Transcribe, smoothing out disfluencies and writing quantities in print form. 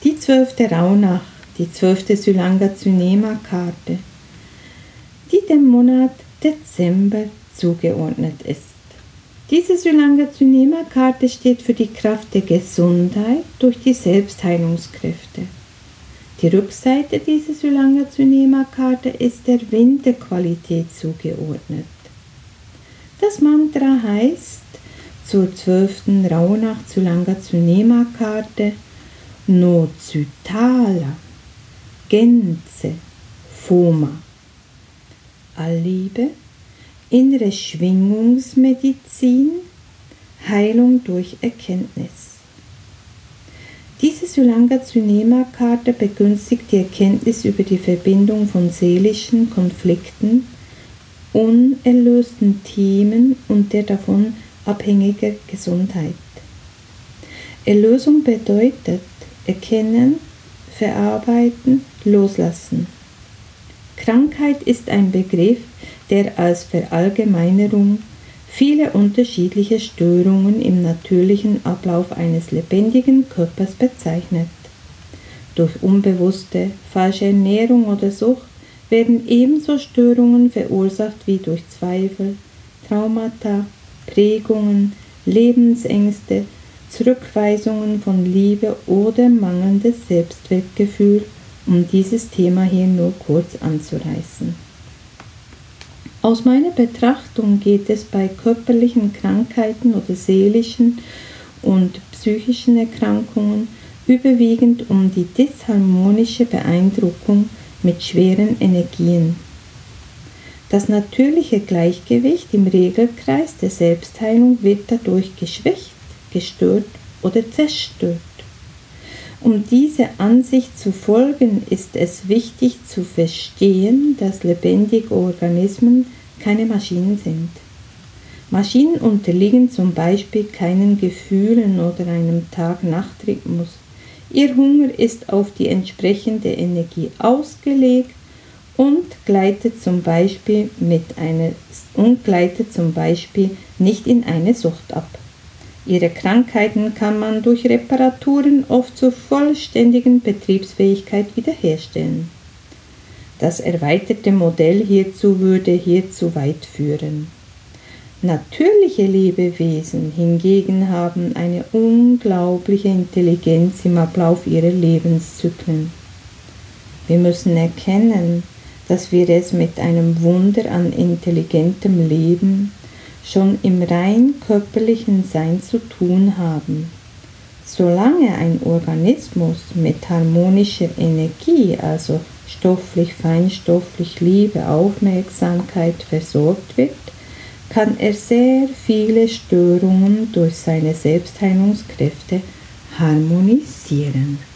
Die 12. Rauhnacht, die 12. Sülanga-Tsunema-Karte, die dem Monat Dezember zugeordnet ist. Diese Sülanga-Tsunema-Karte steht für die Kraft der Gesundheit durch die Selbstheilungskräfte. Die Rückseite dieser Sülanga-Tsunema-Karte ist der Winterqualität zugeordnet. Das Mantra heißt zur 12. Rauhnacht Sülanga-Tsunema-Karte No Zytala, Gänze, Foma. Allliebe, innere Schwingungsmedizin, Heilung durch Erkenntnis. Diese Sülanga-Tsunema-Karte begünstigt die Erkenntnis über die Verbindung von seelischen Konflikten, unerlösten Themen und der davon abhängigen Gesundheit. Erlösung bedeutet erkennen, verarbeiten, loslassen. Krankheit ist ein Begriff, der als Verallgemeinerung viele unterschiedliche Störungen im natürlichen Ablauf eines lebendigen Körpers bezeichnet. Durch unbewusste, falsche Ernährung oder Sucht werden ebenso Störungen verursacht wie durch Zweifel, Traumata, Prägungen, Lebensängste, Zurückweisungen von Liebe oder mangelndes Selbstwertgefühl, um dieses Thema hier nur kurz anzureißen. Aus meiner Betrachtung geht es bei körperlichen Krankheiten oder seelischen und psychischen Erkrankungen überwiegend um die disharmonische Beeindruckung mit schweren Energien. Das natürliche Gleichgewicht im Regelkreis der Selbstheilung wird dadurch geschwächt, gestört oder zerstört. Um dieser Ansicht zu folgen, ist es wichtig zu verstehen, dass lebendige Organismen keine Maschinen sind. Maschinen unterliegen zum Beispiel keinen Gefühlen oder einem Tag-Nacht-Rhythmus. Ihr Hunger ist auf die entsprechende Energie ausgelegt und gleitet zum Beispiel nicht in eine Sucht ab. Ihre Krankheiten kann man durch Reparaturen oft zur vollständigen Betriebsfähigkeit wiederherstellen. Das erweiterte Modell hierzu würde hier zu weit führen. Natürliche Lebewesen hingegen haben eine unglaubliche Intelligenz im Ablauf ihrer Lebenszyklen. Wir müssen erkennen, dass wir es mit einem Wunder an intelligentem Leben schon im rein körperlichen Sein zu tun haben. Solange ein Organismus mit harmonischer Energie, also stofflich, feinstofflich, Liebe, Aufmerksamkeit versorgt wird, kann er sehr viele Störungen durch seine Selbstheilungskräfte harmonisieren.